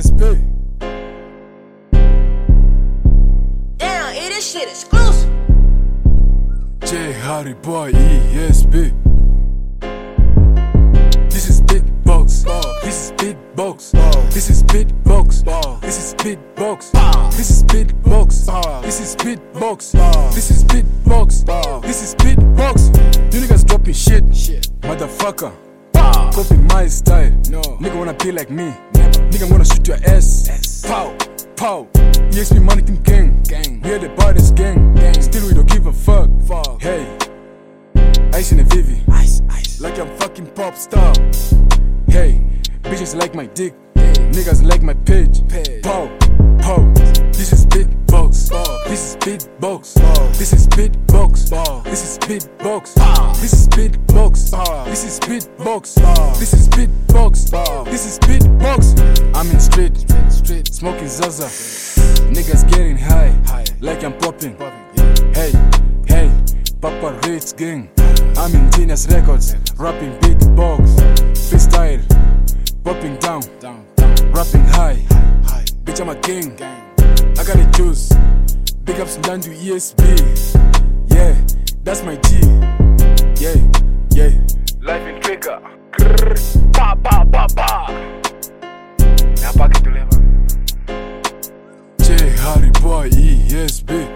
ESB. Damn, this shit exclusive. J Harry Boy ESB. This is beatbox. This is beatbox. This is beatbox. This is beatbox. This is beatbox. This is beatbox. This is beatbox. This is beatbox. You niggas dropping shit, motherfucker. Copying my style. Nigga wanna be like me. Nigga, I'm gonna shoot your ass. Pow, pow. ESB Mannequin Gang. We are the baddest gang. Still we don't give a fuck. Hey, Ice in the Vivi. Like I'm fucking pop star. Hey, bitches like my dick. Niggas like my page. Pow, pow. This is beatbox. This is beatbox. This is beatbox. This is beatbox. This is beatbox. This is beatbox. This is beatbox. This is beatbox. I'm in street, smoking Zaza. Niggas getting high, like I'm popping. Hey, hey, Papa Rich Gang. I'm in Genius Records, rapping beatbox, freestyle, popping down, rapping high. Bitch, I'm a king. I got a juice. Big ups down to ESB. Yeah, that's my G. Yeah, yeah. Life in trigger. Pa pa pa pa. Na pa que tu leva. J Harry Boy ESB.